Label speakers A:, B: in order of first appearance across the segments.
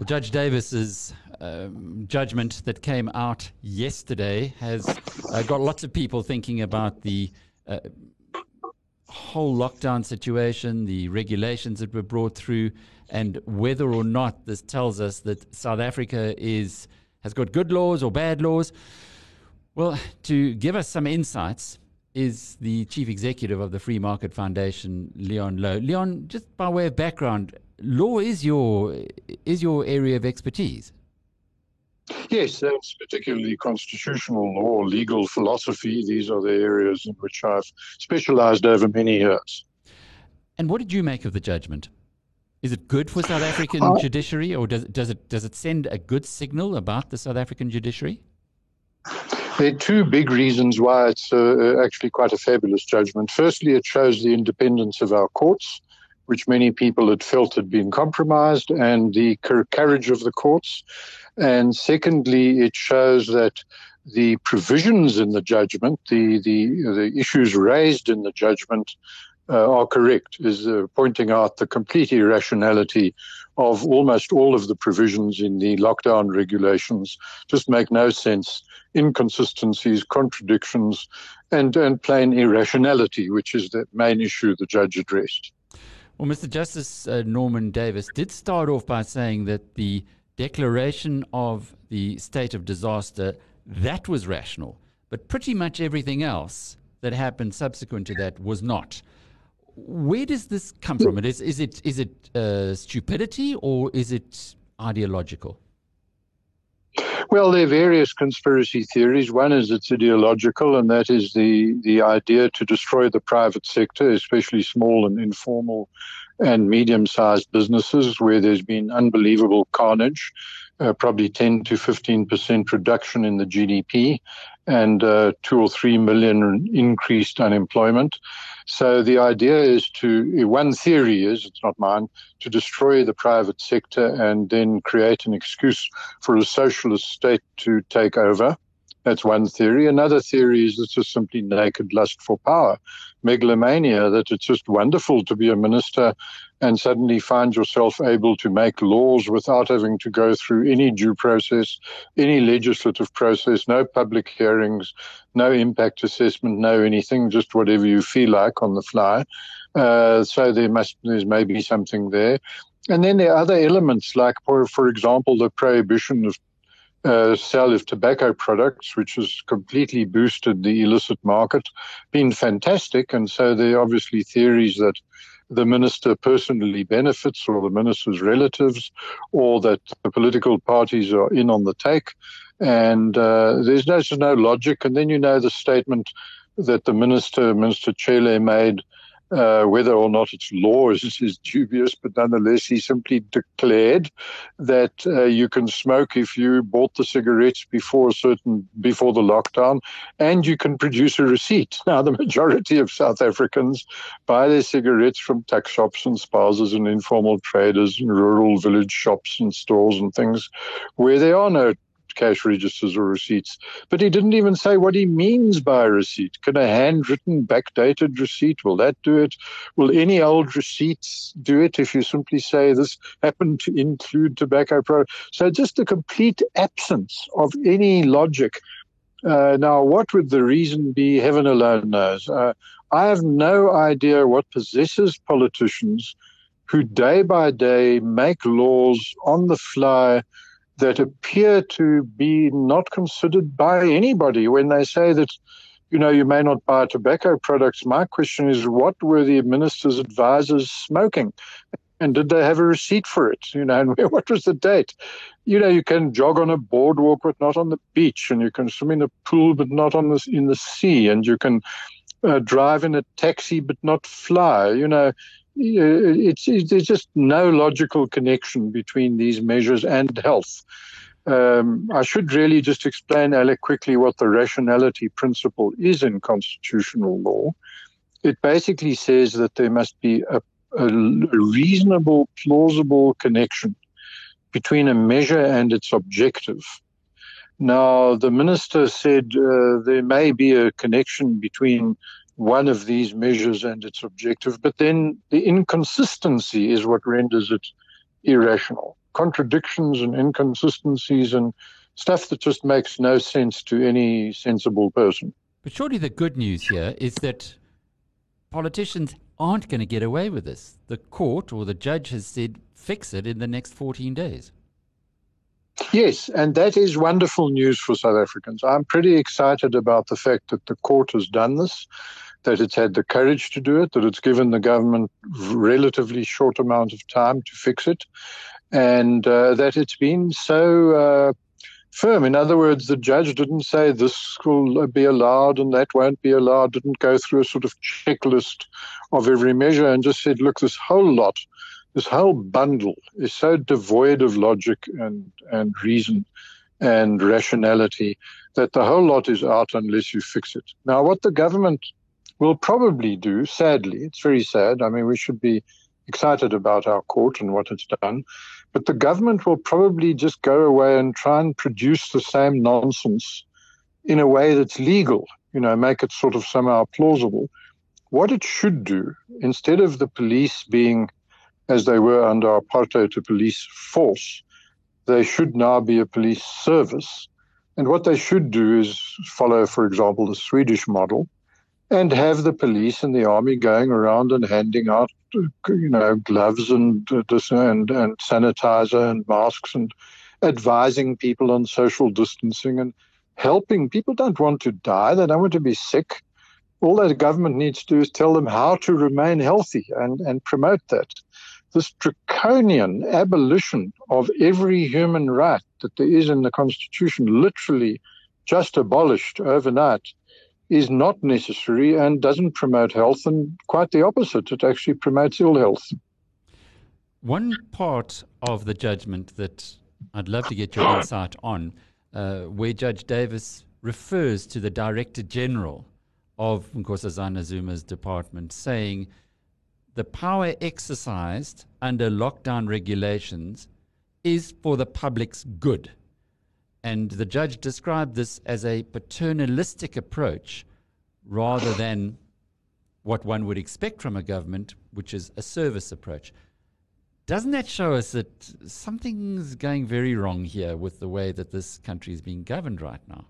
A: Well, Judge Davis's judgment that came out yesterday has got lots of people thinking about the whole lockdown situation, the regulations that were brought through, and whether or not this tells us that South Africa has got good laws or bad laws. Well, to give us some insights is the Chief Executive of the Free Market Foundation, Leon Louw. Leon, just by way of background, law is your area of expertise.
B: Yes, that's particularly constitutional law, legal philosophy. These are the areas in which I've specialized over many years.
A: And what did you make of the judgment? Is it good for South African judiciary, or does it send a good signal about the South African judiciary?
B: There are two big reasons why it's actually quite a fabulous judgment. Firstly, it shows the independence of our courts, which many people had felt had been compromised, and the courage of the courts. And secondly, it shows that the provisions in the judgment, the issues raised in the judgment are correct, is pointing out the complete irrationality of almost all of the provisions in the lockdown regulations. Just make no sense, inconsistencies, contradictions, and plain irrationality, which is the main issue the judge addressed.
A: Well, Mr. Justice Norman Davis did start off by saying that the declaration of the state of disaster, that was rational, but pretty much everything else that happened subsequent to that was not. Where does this come from? Is it stupidity, or is it ideological?
B: Well, there are various conspiracy theories. One is it's ideological, and that is the idea to destroy the private sector, especially small and informal and medium-sized businesses where there's been unbelievable carnage, probably 10 to 15% reduction in the GDP and 2 or 3 million increased unemployment. So the idea is one theory is, it's not mine, to destroy the private sector and then create an excuse for a socialist state to take over. That's one theory. Another theory is it's just simply naked lust for power, megalomania, that it's just wonderful to be a minister and suddenly find yourself able to make laws without having to go through any due process, any legislative process, no public hearings, no impact assessment, no anything, just whatever you feel like on the fly. So there's maybe something there. And then there are other elements like, for example, the prohibition of sale of tobacco products, which has completely boosted the illicit market, been fantastic. And so there are obviously theories that the minister personally benefits, or the minister's relatives, or that the political parties are in on the take. And there's no logic. And then the statement that the Minister Cele made, whether or not it's law is dubious, but nonetheless, he simply declared that you can smoke if you bought the cigarettes before the lockdown, and you can produce a receipt. Now, the majority of South Africans buy their cigarettes from tuck shops and spazas and informal traders and rural village shops and stores and things where there are no cash registers or receipts. But he didn't even say what he means by a receipt. Can a handwritten, backdated receipt, will that do it? Will any old receipts do it if you simply say this happened to include tobacco products? So just a complete absence of any logic. Now, what would the reason be? Heaven alone knows. I have no idea what possesses politicians who day by day make laws on the fly that appear to be not considered by anybody when they say that, you may not buy tobacco products. My question is, what were the minister's advisors smoking? And did they have a receipt for it? And what was the date? You can jog on a boardwalk, but not on the beach. And you can swim in a pool, but not in the sea. And you can drive in a taxi, but not fly. There's just no logical connection between these measures and health. I should really just explain, Alec, quickly what the rationality principle is in constitutional law. It basically says that there must be a reasonable, plausible connection between a measure and its objective. Now, the minister said there may be a connection between one of these measures and its objective, but then the inconsistency is what renders it irrational. contradictions and inconsistencies and stuff that just makes no sense to any sensible person.
A: But surely the good news here is that politicians aren't going to get away with this. The court or the judge has said, fix it in the next 14 days.
B: Yes, and that is wonderful news for South Africans. I'm pretty excited about the fact that the court has done this, that it's had the courage to do it, that it's given the government relatively short amount of time to fix it, and that it's been so firm. In other words, the judge didn't say this will be allowed and that won't be allowed, didn't go through a sort of checklist of every measure and just said, look, this whole bundle is so devoid of logic and reason and rationality that the whole lot is out unless you fix it. Now, what the government will probably do, sadly, it's very sad. I mean, we should be excited about our court and what it's done, but the government will probably just go away and try and produce the same nonsense in a way that's legal, make it sort of somehow plausible. What it should do, instead of the police being, as they were under apartheid, a police force, they should now be a police service. And what they should do is follow, for example, the Swedish model and have the police and the army going around and handing out, gloves and sanitizer and masks and advising people on social distancing and helping. People don't want to die. They don't want to be sick. All that the government needs to do is tell them how to remain healthy and promote that. This draconian abolition of every human right that there is in the Constitution, literally just abolished overnight, is not necessary and doesn't promote health, and quite the opposite. It actually promotes ill health.
A: One part of the judgment that I'd love to get your insight on, where Judge Davis refers to the Director General of Nkosazana Zuma's department, saying the power exercised under lockdown regulations is for the public's good. And the judge described this as a paternalistic approach rather than what one would expect from a government, which is a service approach. Doesn't that show us that something's going very wrong here with the way that this country is being governed right now?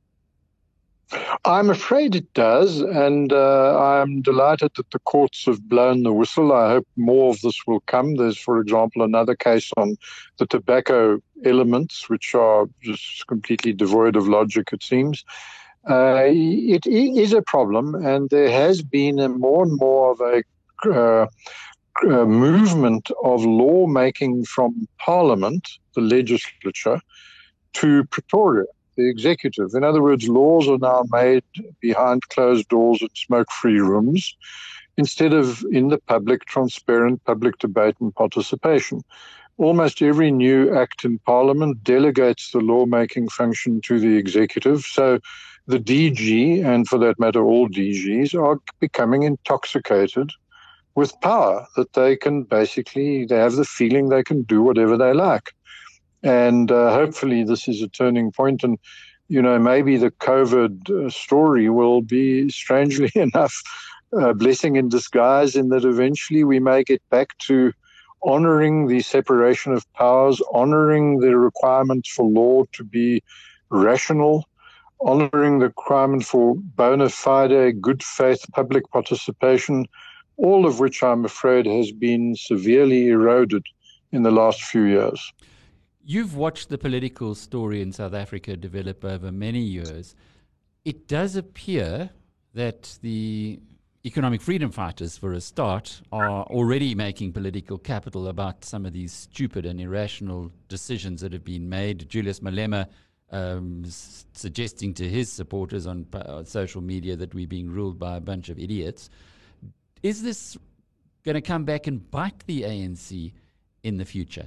B: I'm afraid it does, and I'm delighted that the courts have blown the whistle. I hope more of this will come. There's, for example, another case on the tobacco elements, which are just completely devoid of logic, it seems. It is a problem, and there has been more and more of a movement of lawmaking from Parliament, the legislature, to Pretoria, the executive. In other words, laws are now made behind closed doors in smoke-free rooms instead of in the public, transparent public debate and participation. Almost every new act in Parliament delegates the lawmaking function to the executive. So the DG, and for that matter all DGs, are becoming intoxicated with power, that they have the feeling they can do whatever they like. And hopefully this is a turning point. And, maybe the COVID story will be, strangely enough, a blessing in disguise, in that eventually we may get back to honoring the separation of powers, honoring the requirement for law to be rational, honoring the requirement for bona fide, good faith public participation, all of which I'm afraid has been severely eroded in the last few years.
A: You've watched the political story in South Africa develop over many years. It does appear that the economic freedom fighters, for a start, are already making political capital about some of these stupid and irrational decisions that have been made. Julius Malema suggesting to his supporters on social media that we're being ruled by a bunch of idiots. Is this going to come back and bite the ANC in the future?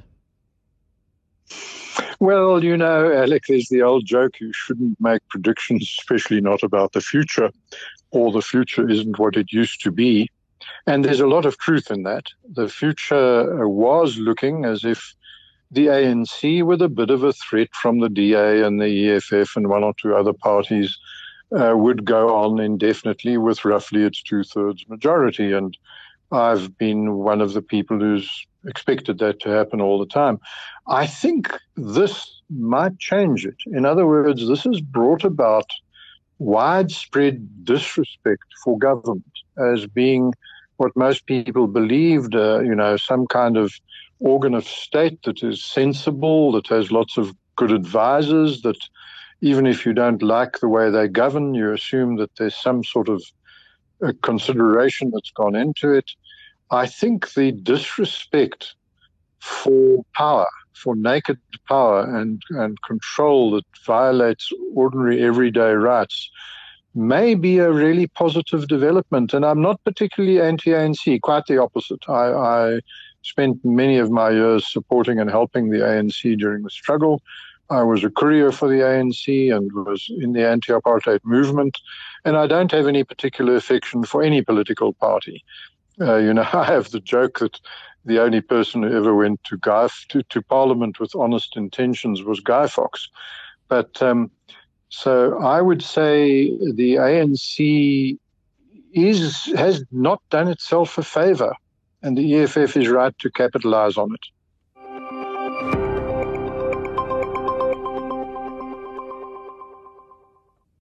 B: Well, Alec, there's the old joke, you shouldn't make predictions, especially not about the future, or the future isn't what it used to be. And there's a lot of truth in that. The future was looking as if the ANC, with a bit of a threat from the DA and the EFF and one or two other parties, would go on indefinitely with roughly its 2/3 majority. And I've been one of the people who's expected that to happen all the time. I think this might change it. In other words, this has brought about widespread disrespect for government as being what most people believed, some kind of organ of state that is sensible, that has lots of good advisors, that even if you don't like the way they govern, you assume that there's some sort of consideration that's gone into it. I think the disrespect for power, for naked power and control that violates ordinary everyday rights may be a really positive development. And I'm not particularly anti-ANC, quite the opposite. I spent many of my years supporting and helping the ANC during the struggle. I was a courier for the ANC and was in the anti-apartheid movement. And I don't have any particular affection for any political party. I have the joke that the only person who ever went to Parliament with honest intentions was Guy Fawkes. But so I would say the ANC has not done itself a favor, and the EFF is right to capitalize on it.